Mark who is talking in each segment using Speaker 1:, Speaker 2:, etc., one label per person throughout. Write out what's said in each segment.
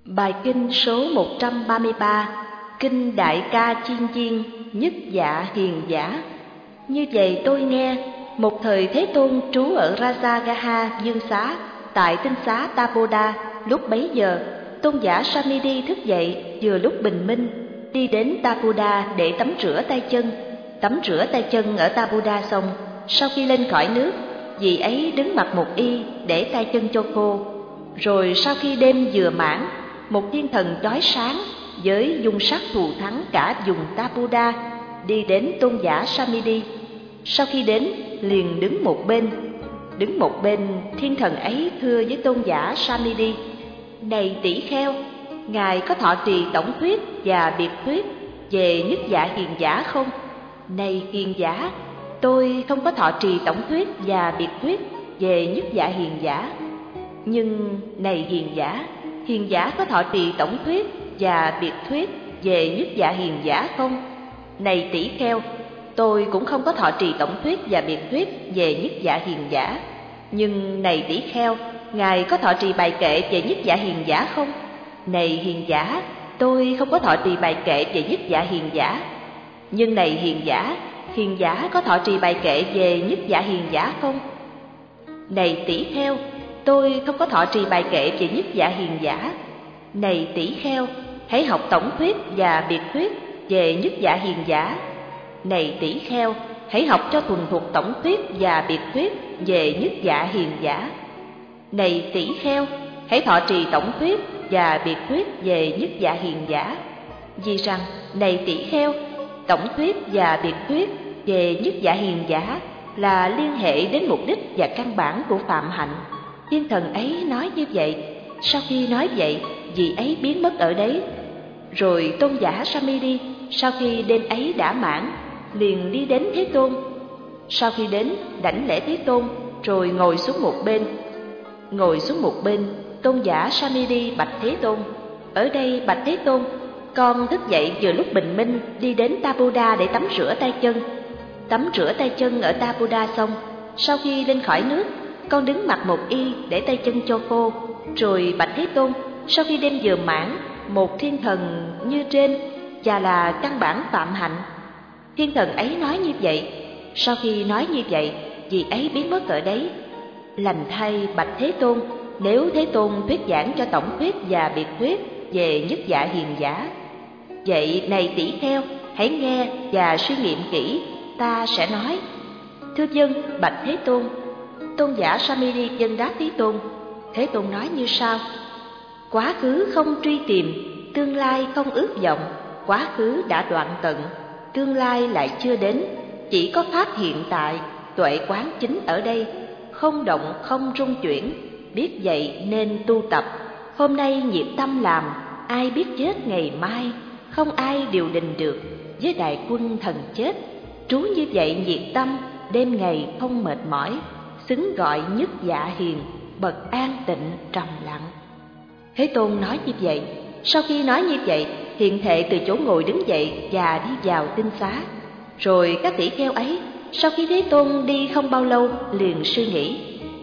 Speaker 1: Bài kinh số 133, Kinh Đại Ca Chiên Chiên, Nhất Dạ Hiền Giả. Như vậy tôi nghe, một thời Thế Tôn trú ở Rajagaha Dương Xá, tại tinh xá Tapoda. Lúc bấy giờ, tôn giả Samidi thức dậy vừa lúc bình minh, đi đến Tapoda để tắm rửa tay chân. Tắm rửa tay chân ở Tapoda xong, sau khi lên khỏi nước, vị ấy đứng mặc một y để tay chân cho khô. Rồi sau khi đêm vừa mãn, một thiên thần chói sáng với dung sắc thù thắng cả vùng Tapoda đi đến tôn giả Samidi. Sau khi đến, liền đứng một bên, thiên thần ấy thưa với tôn giả Samidi: Này tỷ kheo, ngài có thọ trì tổng thuyết và biệt thuyết về Nhất Dạ Hiền Giả không? Này hiền giả, tôi không có thọ trì tổng thuyết và biệt thuyết về Nhất Dạ Hiền Giả. Nhưng này hiền giả có thọ trì tổng thuyết và biệt thuyết về Nhất Dạ Hiền Giả không? Này tỷ kheo, tôi cũng không có thọ trì tổng thuyết và biệt thuyết về Nhất Dạ Hiền Giả. Nhưng này tỷ kheo, ngài có thọ trì bài kệ về Nhất Dạ Hiền Giả không? Này hiền giả, tôi không có thọ trì bài kệ về Nhất Dạ Hiền Giả. Nhưng này hiền giả có thọ trì bài kệ về Nhất Dạ Hiền Giả không? Này tỷ kheo, tôi không có thọ trì bài kệ về Nhất Dạ Hiền Giả. Này tỷ kheo, hãy học tổng thuyết và biệt thuyết về Nhất Dạ Hiền Giả. Này tỷ kheo, hãy học cho thuần thục tổng thuyết và biệt thuyết về Nhất Dạ Hiền Giả. Này tỷ kheo, hãy thọ trì tổng thuyết và biệt thuyết về Nhất Dạ Hiền Giả. Vì rằng, này tỷ kheo, tổng thuyết và biệt thuyết về Nhất Dạ Hiền Giả là liên hệ đến mục đích và căn bản của phạm hạnh. Thiên thần ấy nói như vậy. Sau khi nói vậy, vị ấy biến mất ở đấy. Rồi tôn giả Samidi, sau khi đêm ấy đã mãn, liền đi đến Thế Tôn. Sau khi đến, đảnh lễ Thế Tôn, rồi ngồi xuống một bên. Tôn giả Samidi bạch Thế Tôn: Ở đây bạch Thế Tôn, con thức dậy vừa lúc bình minh, đi đến Tapoda để tắm rửa tay chân. Tắm rửa tay chân ở Tapoda xong, sau khi lên khỏi nước, con đứng mặc một y để tay chân cho khô. Rồi bạch Thế Tôn, sau khi đêm vừa mãn, một thiên thần như trên và là căn bản phạm hạnh. Thiên thần ấy nói như vậy. Sau khi nói như vậy, vị ấy biến mất ở đấy. Lành thay bạch Thế Tôn, nếu Thế Tôn thuyết giảng cho tổng thuyết và biệt thuyết về Nhất Dạ Hiền Giả, vậy này tỷ kheo, hãy nghe và suy nghiệm kỹ, ta sẽ nói. Thưa dân, bạch Thế Tôn. Tôn giả Samidi dân đáp Thế Tôn. Thế Tôn nói như sau: Quá khứ không truy tìm, tương lai không ước vọng. Quá khứ đã đoạn tận, tương lai lại chưa đến. Chỉ có pháp hiện tại, tuệ quán chính ở đây, không động không rung chuyển. Biết vậy nên tu tập. Hôm nay nhiệt tâm làm, ai biết chết ngày mai. Không ai điều đình được với đại quân thần chết. Trú như vậy nhiệt tâm, đêm ngày không mệt mỏi. Xứng gọi Nhất Dạ Hiền, bậc an tịnh trầm lặng. Thế Tôn nói như vậy. Sau khi nói như vậy, hiện thệ từ chỗ ngồi đứng dậy và đi vào tinh xá. Rồi các tỷ kheo ấy, sau khi Thế Tôn đi không bao lâu, liền suy nghĩ: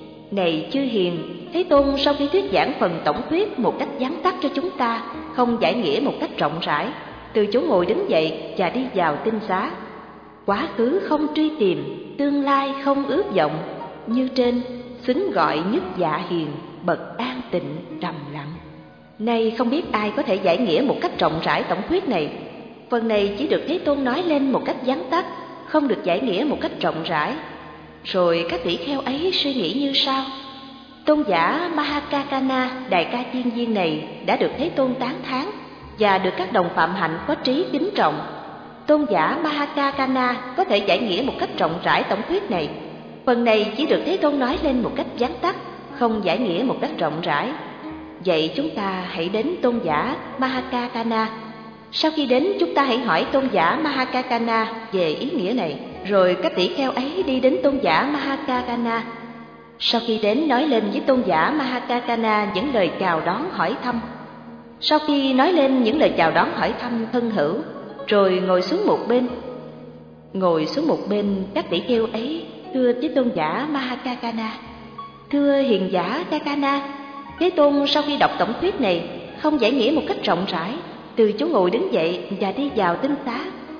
Speaker 1: Này chư hiền, Thế Tôn sau khi thuyết giảng phần tổng thuyết một cách vắn tắt cho chúng ta, không giải nghĩa một cách rộng rãi, từ chỗ ngồi đứng dậy và đi vào tinh xá. Quá khứ không truy tìm, tương lai không ước vọng. Như trên, xứng gọi Nhất Dạ Hiền, bậc an tịnh trầm lặng. Nay không biết ai có thể giải nghĩa một cách rộng rãi tổng thuyết này. Phần này chỉ được Thế Tôn nói lên một cách vắn tắt, không được giải nghĩa một cách rộng rãi. Rồi các tỷ kheo ấy suy nghĩ như sau: Tôn giả Mahakakana, đại ca chiên viên này đã được Thế Tôn tán thán và được các đồng phạm hạnh có trí kính trọng. Tôn giả Mahakakana có thể giải nghĩa một cách rộng rãi tổng thuyết này. Phần này chỉ được Thế Tôn nói lên một cách vắn tắt, không giải nghĩa một cách rộng rãi. Vậy chúng ta hãy đến tôn giả Mahakakana. Sau khi đến, chúng ta hãy hỏi tôn giả Mahakakana về ý nghĩa này. Rồi các tỷ kheo ấy đi đến tôn giả Mahakakana. Sau khi đến, nói lên với tôn giả Mahakakana những lời chào đón hỏi thăm. Sau khi nói lên những lời chào đón hỏi thăm thân hữu, rồi ngồi xuống một bên, các tỷ kheo ấy thưa với tôn giả Mahakakana: Thưa hiền giả Kakana, Thế Tôn sau khi đọc tổng thuyết này không giải nghĩa một cách rộng rãi, từ chỗ ngồi đứng dậy và đi vào tinh xá.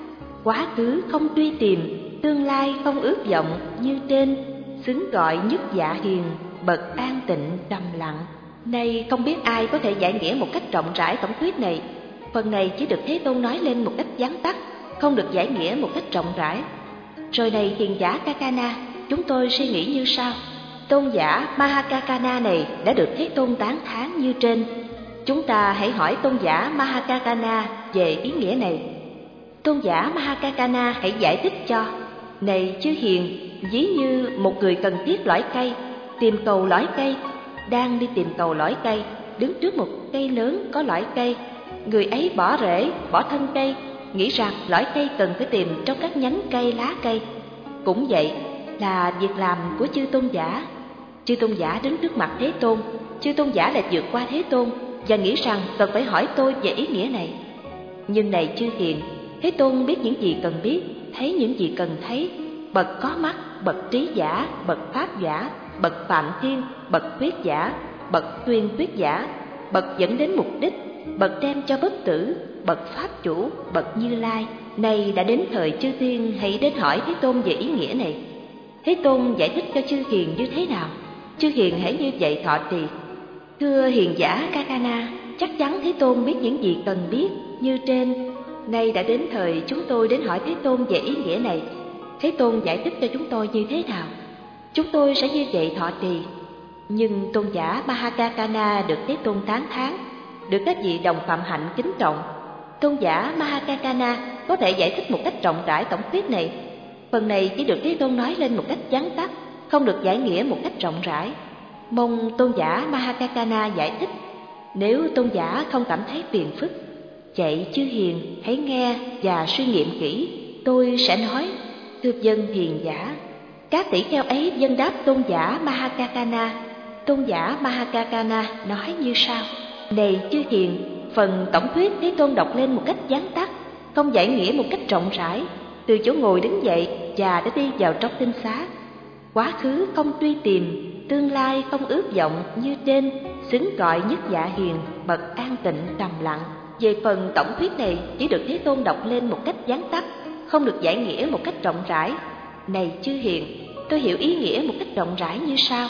Speaker 1: Quá khứ không truy tìm, tương lai không ước vọng như trên, xứng gọi nhất dạ hiền, bậc an tịnh trầm lặng. Nay không biết ai có thể giải nghĩa một cách rộng rãi tổng thuyết này. Phần này chỉ được Thế Tôn nói lên một cách vắn tắt, không được giải nghĩa một cách rộng rãi. Rồi này hiền giả Kakana, chúng tôi suy nghĩ như sau. Tôn giả Mahakakana này đã được Thế Tôn tán thán như trên. Chúng ta hãy hỏi tôn giả Mahakakana về ý nghĩa này. Tôn giả Mahakakana hãy giải thích cho. Này chư hiền, ví như một người cần thiết lõi cây, tìm cầu lõi cây, đang đi tìm cầu lõi cây, đứng trước một cây lớn có lõi cây. Người ấy bỏ rễ, bỏ thân cây, nghĩ rằng lõi cây cần phải tìm trong các nhánh cây, lá cây. Cũng vậy là việc làm của chư tôn giả. Chư tôn giả đứng trước mặt Thế Tôn, chư tôn giả lại vượt qua Thế Tôn và nghĩ rằng cần phải hỏi tôi về ý nghĩa này. Nhưng này chư hiền, Thế Tôn biết những gì cần biết, thấy những gì cần thấy. Bậc có mắt, bậc trí giả, bậc pháp giả, bậc phạm thiên, bậc thuyết giả, bậc tuyên thuyết giả, bậc dẫn đến mục đích, bậc đem cho bất tử, bậc pháp chủ, bậc Như Lai. Nay đã đến thời chư thiên hãy đến hỏi Thế Tôn về ý nghĩa này. Thế Tôn giải thích cho chư hiền như thế nào? Chư hiền hãy như vậy thọ trì. Thưa hiền giả Kakana, chắc chắn Thế Tôn biết những gì cần biết như trên. Nay đã đến thời chúng tôi đến hỏi Thế Tôn về ý nghĩa này. Thế Tôn giải thích cho chúng tôi như thế nào? Chúng tôi sẽ như vậy thọ trì. Nhưng tôn giả Mahakakana được Thế Tôn tán thán, được các vị đồng phạm hạnh kính trọng. Tôn giả Mahakakana có thể giải thích một cách rộng rãi tổng thuyết này. Phần này chỉ được Thế Tôn nói lên một cách vắn tắt, không được giải nghĩa một cách rộng rãi. Mong tôn giả Mahakakana giải thích. Nếu tôn giả không cảm thấy phiền phức, vậy chư hiền hãy nghe và suy nghiệm kỹ. Tôi sẽ nói. Thưa dân hiền giả. Các tỷ kheo ấy vâng đáp tôn giả Mahakakana. Tôn giả Mahakakana nói như sau. Này chư hiền, phần tổng thuyết Thế Tôn đọc lên một cách vắn tắt, không giải nghĩa một cách rộng rãi, từ chỗ ngồi đứng dậy và đã đi vào trong tinh xá. Quá khứ không truy tìm, tương lai không ước vọng như trên, xứng gọi nhất dạ hiền, bậc an tịnh trầm lặng. Về phần tổng thuyết này chỉ được Thế Tôn đọc lên một cách vắn tắt, không được giải nghĩa một cách rộng rãi. Này chư hiền, tôi hiểu ý nghĩa một cách rộng rãi như sau.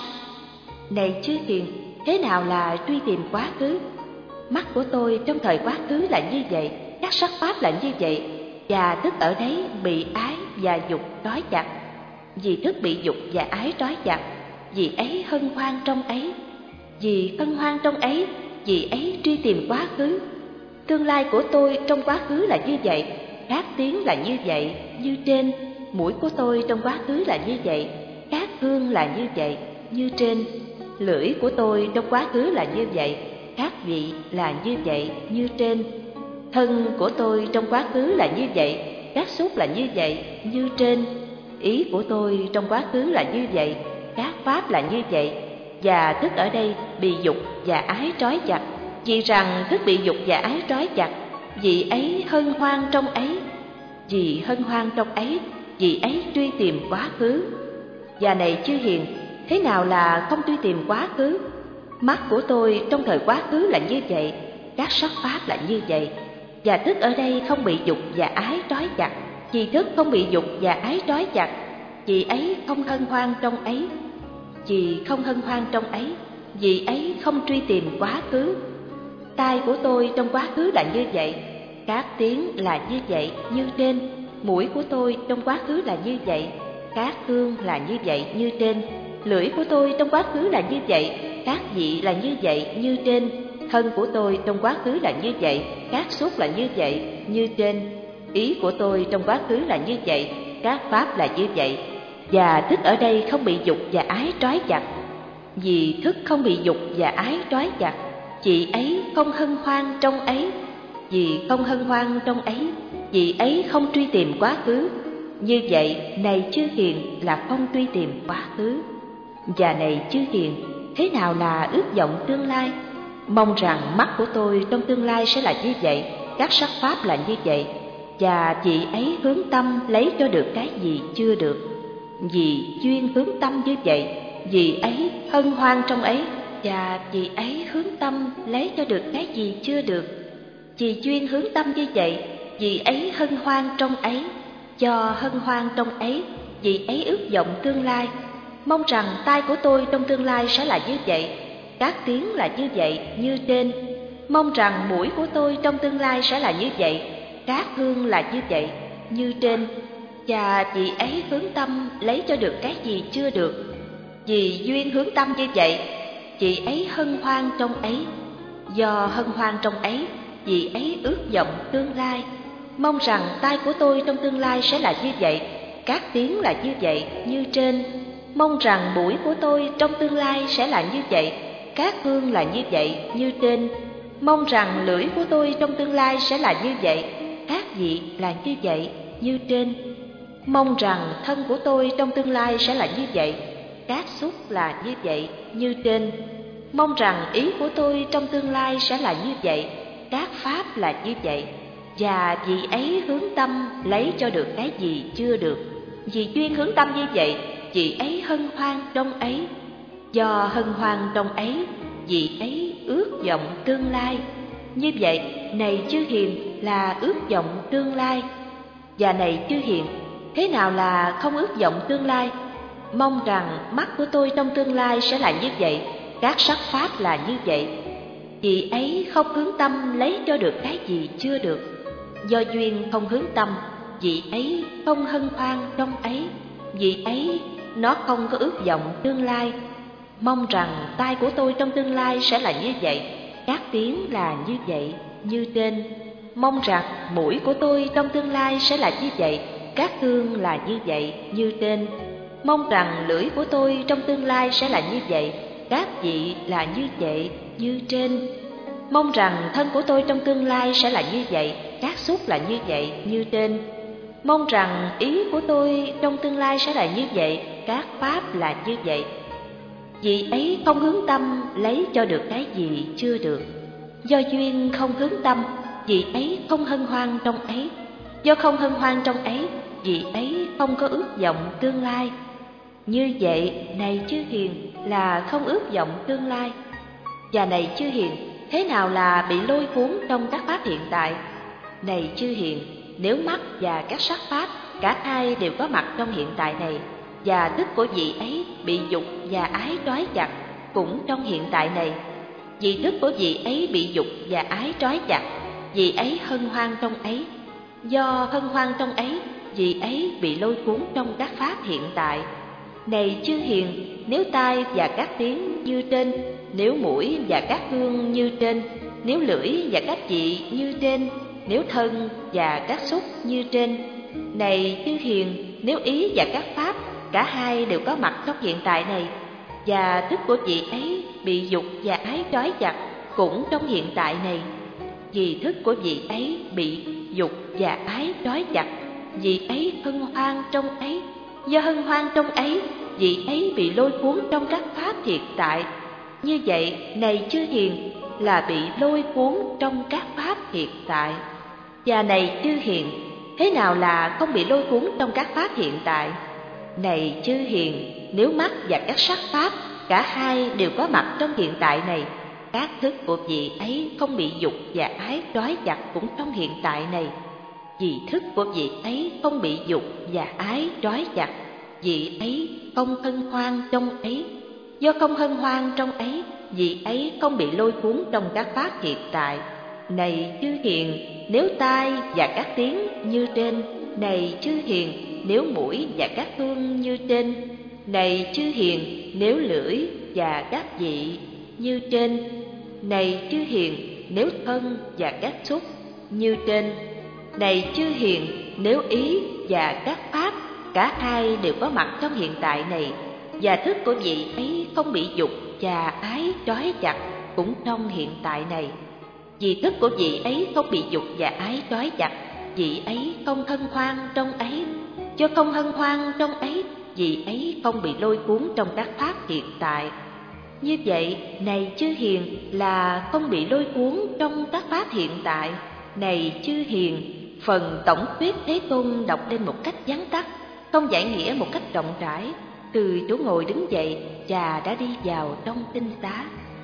Speaker 1: Này chư hiền, thế nào là truy tìm quá khứ? Mắt của tôi trong thời quá khứ là như vậy, các sắc pháp là như vậy, và thức ở đấy bị ái và dục trói chặt. Vì thức bị dục và ái trói chặt, vì ấy hân hoan trong ấy. Vì hân hoan trong ấy, vì ấy truy tìm quá khứ. Tương lai của tôi trong quá khứ là như vậy, các tiếng là như vậy, như trên. Mũi của tôi trong quá khứ là như vậy, các hương là như vậy, như trên. Lưỡi của tôi trong quá khứ là như vậy, các vị là như vậy, như trên. Thân của tôi trong quá khứ là như vậy, các xúc là như vậy, như trên. Ý của tôi trong quá khứ là như vậy, các pháp là như vậy. Và thức ở đây bị dục và ái trói chặt. Vì rằng thức bị dục và ái trói chặt, vì ấy hân hoan trong ấy. Vì hân hoan trong ấy, vì ấy truy tìm quá khứ. Và này chư hiền, thế nào là không truy tìm quá khứ? Mắt của tôi trong thời quá khứ là như vậy, các sắc pháp là như vậy. Và thức ở đây không bị dục và ái trói chặt, vì thức không bị dục và ái trói chặt, vì ấy không hân hoan trong ấy. Vì không hân hoan trong ấy, vì ấy không truy tìm quá khứ. Tai của tôi trong quá khứ là như vậy, các tiếng là như vậy, như trên. Mũi của tôi trong quá khứ là như vậy, các hương là như vậy, như trên. Lưỡi của tôi trong quá khứ là như vậy, các vị là như vậy, như trên. Thân của tôi trong quá khứ là như vậy, các xúc là như vậy, như trên. Ý của tôi trong quá khứ là như vậy, các pháp là như vậy. Và thức ở đây không bị dục và ái trói chặt. Vì thức không bị dục và ái trói chặt, chị ấy không hân hoan trong ấy. Vì không hân hoan trong ấy, vì ấy không truy tìm quá khứ. Như vậy, này chư hiền, là không truy tìm quá khứ. Và này chư hiền, thế nào là ước vọng tương lai? Mong rằng mắt của tôi trong tương lai sẽ là như vậy, các sắc pháp là như vậy. Và chị ấy hướng tâm lấy cho được cái gì chưa được. Vì chuyên hướng tâm như vậy, vì ấy hân hoan trong ấy. và vị ấy hướng tâm lấy cho được cái gì chưa được. Vì duyên hướng tâm như vậy, vị ấy hân hoan trong ấy. Do hân hoan trong ấy, vị ấy ước vọng tương lai. Mong rằng tai của tôi trong tương lai sẽ là như vậy, các tiếng là như vậy như trên. Mong rằng mũi của tôi trong tương lai sẽ là như vậy, các hương là như vậy như trên. Và vị ấy hướng tâm lấy cho được cái gì chưa được. Vì duyên hướng tâm như vậy, vị ấy hân hoan trong ấy. Do hân hoan trong ấy, vị ấy ước vọng tương lai. Mong rằng tai của tôi trong tương lai sẽ là như vậy, các tiếng là như vậy như trên. Mong rằng mũi của tôi trong tương lai sẽ là như vậy, các hương là như vậy như trên. Mong rằng lưỡi của tôi trong tương lai sẽ là như vậy, các vị là như vậy như trên. Mong rằng thân của tôi trong tương lai sẽ là như vậy, các xúc là như vậy như trên. Mong rằng ý của tôi trong tương lai sẽ là như vậy, các pháp là như vậy. Và vị ấy hướng tâm lấy cho được cái gì chưa được. Vì duyên hướng tâm như vậy, vị ấy hân hoan trong ấy. Do hân hoan trong ấy, vị ấy ước vọng tương lai. Như vậy, này chư hiền, là ước vọng tương lai. Và này chư hiền, thế nào là không ước vọng tương lai? Mong rằng mắt của tôi trong tương lai sẽ là như vậy, các sắc pháp là như vậy. Vị ấy không hướng tâm lấy cho được cái gì chưa được. Do duyên không hướng tâm, vị ấy không hân hoan trong ấy. Vị ấy nó không có ước vọng tương lai. Mong rằng tai của tôi trong tương lai sẽ là như vậy, các tiếng là như vậy như trên. Mong rằng mũi của tôi trong tương lai sẽ là như vậy, các hương là như vậy như trên. Mong rằng lưỡi của tôi trong tương lai sẽ là như vậy, các vị là như vậy như trên. Mong rằng thân của tôi trong tương lai sẽ là như vậy, các xúc là như vậy như trên. Mong rằng ý của tôi trong tương lai sẽ là như vậy, các pháp là như vậy. Vị ấy không hướng tâm lấy cho được cái gì chưa được. Do duyên không hướng tâm, vị ấy không hân hoan trong ấy. Do không hân hoan trong ấy, vị ấy không có ước vọng tương lai. Như vậy, này chư hiền, là không ước vọng tương lai. Và này chư hiền, thế nào là bị lôi cuốn trong các pháp hiện tại? Này chư hiền, nếu mắt và các sắc pháp, cả hai đều có mặt trong hiện tại này, và thức của vị ấy bị dục và ái trói chặt cũng trong hiện tại này. Vì thức của vị ấy bị dục và ái trói chặt, vị ấy hân hoan trong ấy. Do hân hoan trong ấy, vị ấy bị lôi cuốn trong các pháp hiện tại. Này chư hiền, nếu tai và các tiếng như trên, nếu mũi và các hương như trên, nếu lưỡi và các vị như trên, nếu thân và các xúc như trên. Này chư hiền, nếu ý và các pháp, cả hai đều có mặt trong hiện tại này, và thức của vị ấy bị dục và ái trói chặt cũng trong hiện tại này. Vì thức của vị ấy bị dục và ái trói chặt, vị ấy hân hoan trong ấy. Do hân hoan trong ấy, vị ấy bị lôi cuốn trong các pháp hiện tại. Như vậy, này chư hiền, là bị lôi cuốn trong các pháp hiện tại. Và này chư hiền, thế nào là không bị lôi cuốn trong các pháp hiện tại? Này chư hiền, nếu mắt và các sắc pháp, cả hai đều có mặt trong hiện tại này, các thức của vị ấy không bị dục và ái trói chặt cũng trong hiện tại này. Vì thức của vị ấy không bị dục và ái trói chặt, vị ấy không hân hoan trong ấy. Do không hân hoan trong ấy, vị ấy không bị lôi cuốn trong các pháp hiện tại. Này chư hiền, nếu tai và các tiếng như trên. Này chư hiền, nếu mũi và các hương như trên. Này chư hiền, nếu lưỡi và các vị như trên. Này chư hiền, nếu thân và các xúc như trên. Này chư hiền, nếu ý và các pháp, cả hai đều có mặt trong hiện tại này, và thức của vị ấy không bị dục và ái trói chặt cũng trong hiện tại này. Vì thức của vị ấy không bị dục và ái trói chặt, vị ấy không hân hoan trong ấy. Do không hân hoan trong ấy, vị ấy không bị lôi cuốn trong các pháp hiện tại. Như vậy, này chư hiền, là không bị lôi cuốn trong các pháp hiện tại. Này chư hiền, phần tổng thuyết Thế Tôn đọc lên một cách vắn tắt, không giải nghĩa một cách rộng rãi, từ chỗ ngồi đứng dậy và đã đi vào trong tinh xá.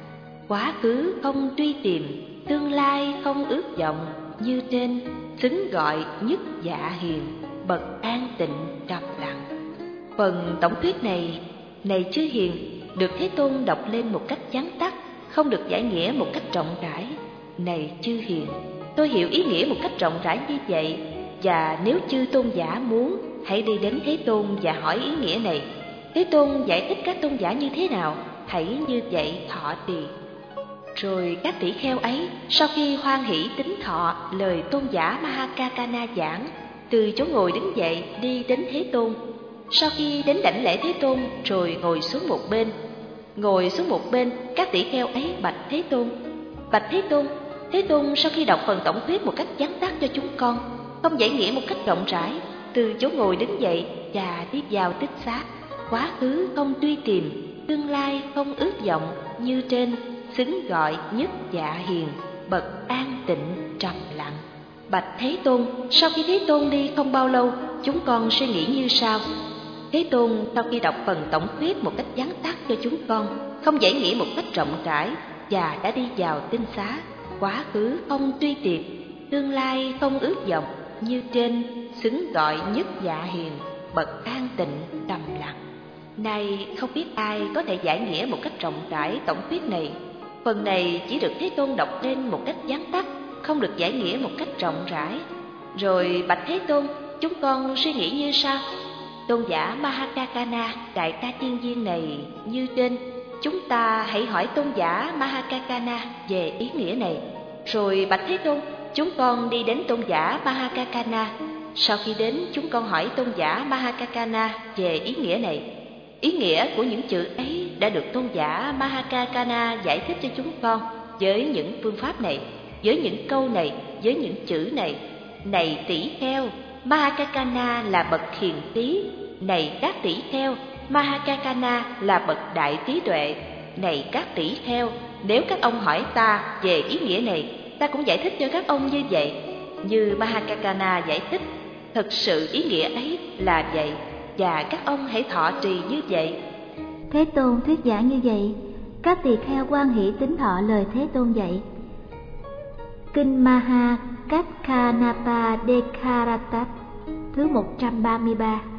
Speaker 1: quá khứ không truy tìm, tương lai không ước vọng, như trên xứng gọi nhất dạ hiền, bậc an tịnh trầm lặng. Phần tổng thuyết này chư hiền, được Thế Tôn đọc lên một cách vắn tắt, không được giải nghĩa một cách rộng rãi. Này chư hiền, tôi hiểu ý nghĩa một cách rộng rãi như vậy, và nếu chư tôn giả muốn, hãy đi đến Thế Tôn và hỏi ý nghĩa này. Thế Tôn giải thích các tôn giả như thế nào, hãy như vậy thọ trì. Rồi các tỷ kheo ấy, sau khi hoan hỷ tín thọ lời tôn giả Mahakakana giảng, từ chỗ ngồi đứng dậy đi đến Thế Tôn. Sau khi đến đảnh lễ Thế Tôn, rồi ngồi xuống một bên. Ngồi xuống một bên, các tỷ kheo ấy bạch Thế Tôn. Bạch Thế Tôn, Thế Tôn sau khi đọc phần tổng thuyết một cách vắn tắt cho chúng con, không giải nghĩa một cách rộng rãi, từ chỗ ngồi đứng dậy và đi vào tích xá. Quá khứ không truy tìm, tương lai không ước vọng, như trên xứng gọi nhất dạ hiền, bậc an tịnh trầm lặng. Bạch Thế Tôn, sau khi Thế Tôn đi không bao lâu, chúng con suy nghĩ như sau. Thế Tôn sau khi đọc phần tổng thuyết một cách vắn tắt cho chúng con, không giải nghĩa một cách rộng rãi, và đã đi vào tinh xá. Quá khứ không truy tìm, tương lai không ước vọng, như trên xứng gọi nhất dạ hiền, bậc an tịnh trầm lặng. Nay không biết ai có thể giải nghĩa một cách rộng rãi tổng thuyết này. Phần này chỉ được Thế Tôn đọc lên một cách vắn tắt, không được giải nghĩa một cách rộng rãi. Rồi bạch Thế Tôn, chúng con suy nghĩ như sau. Tôn giả Mahakakana, đại ca tiên viên này như trên, chúng ta hãy hỏi tôn giả Mahakakana về ý nghĩa này. Rồi bạch Thế Tôn, chúng con đi đến tôn giả Mahakakana. Sau khi đến, chúng con hỏi tôn giả Mahakakana về ý nghĩa này. Ý nghĩa của những chữ ấy đã được tôn giả Mahakakana giải thích cho chúng con với những phương pháp này, với những câu này, với những chữ này. Này tỷ kheo, Mahakakana là bậc hiền trí. Này các tỷ kheo, Mahakakana là bậc đại trí tuệ. Này các tỷ kheo, nếu các ông hỏi ta về ý nghĩa này, ta cũng giải thích cho các ông như vậy. Như Mahakakana giải thích, thực sự ý nghĩa ấy là vậy, và các ông hãy thọ trì như vậy.
Speaker 2: Thế Tôn thuyết giảng như vậy, các tỳ kheo hoan hỷ tín thọ lời Thế Tôn dạy. Kinh Maha Kacchanapa Dekaratat thứ 133.